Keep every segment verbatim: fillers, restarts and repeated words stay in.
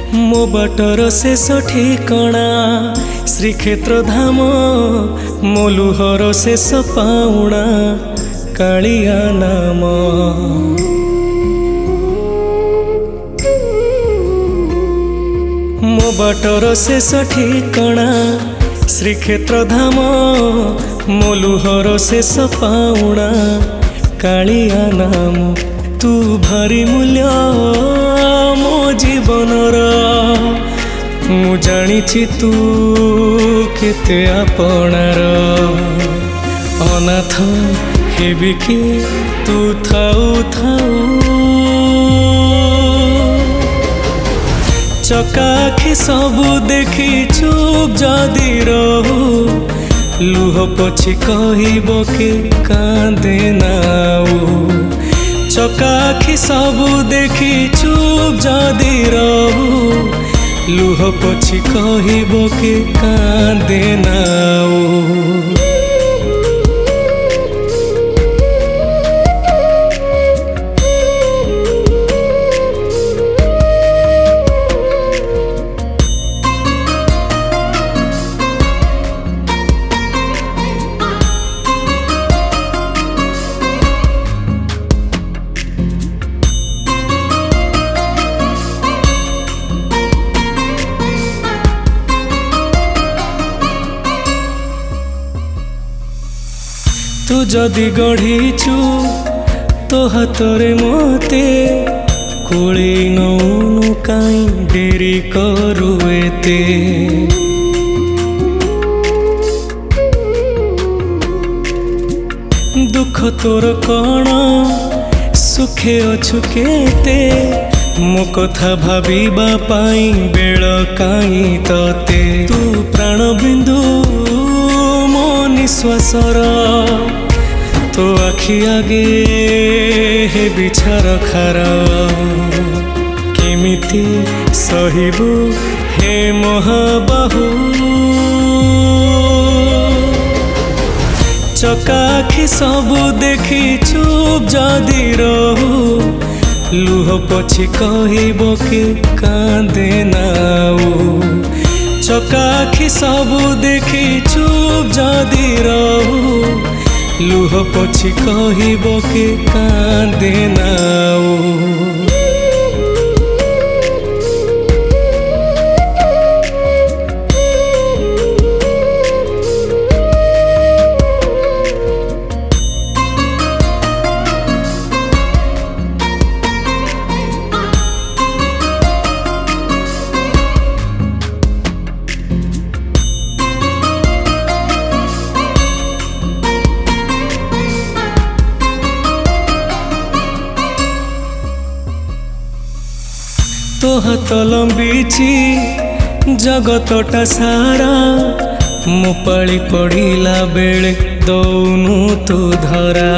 मो बाटर शेष ठिकणा श्रीक्षेत्र धाम मो लुहर शेष पाउणा कालिया नाम। मो बाटर शेष ठिकणा श्रीक्षेत्र धाम मो लुहर शेष पाउणा कालिया नाम। तू भारी मूल्य मो जीवनर मु जानिछि तू केते आपणार। अनाथ हेबि कि तू थाऊ थाऊ चकाखी सबु देखी चुप जदि रहू लुह पछी कहब के कांदे नाऊ। चकाखी सबु देखी चुप जदि रहू लुह पछी कहब के कांदे नाऊ। तू जदि गढ़ीचु तो हाथरे मते कोले नौनु काई डेरी करू एते। दुख तोर कण सुखे अछु केते मो कथा भाबिबा पाई बेल काई तते। तू प्राण बिंदु मो निश्वासर तो आखि आगे हे बिछार खार केमिति सहिबु हे महाबाहु। चकाखी सबु देखी चुप जदि रहू लुह पछी कहब के कांदे नाऊ। चकाखी सबु देखी चुप जदि रहू लुह पछी कहब के कांदे नाऊ। तो हाथ लंबीची जगतटा सारा मो पाली पड़िला बेले दौनु तू धरा।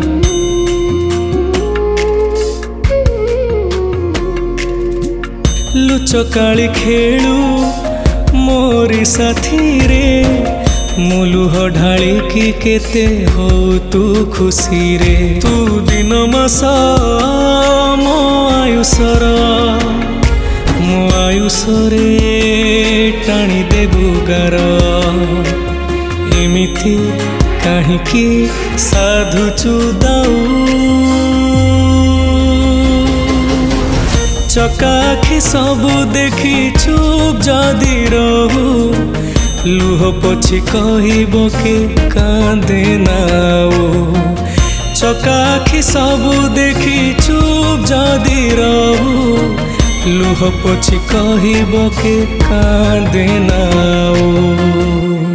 लुचकाली खेलू मोरी साथी रे मु लुह ढाली की केते हो तू खुशी रे। तू दिन मास मो आयुषर मो आयुषरे टाणी देबु गार। एमिति काहिकी साधुचु दाऊ। चकाखी सबु देखी चुप जदि रहू लुह पछी कहब के कांदे नाऊ। चकाखी सबु देखी चुप जदि रहू लुह पछी कहब के कांदे नाऊ।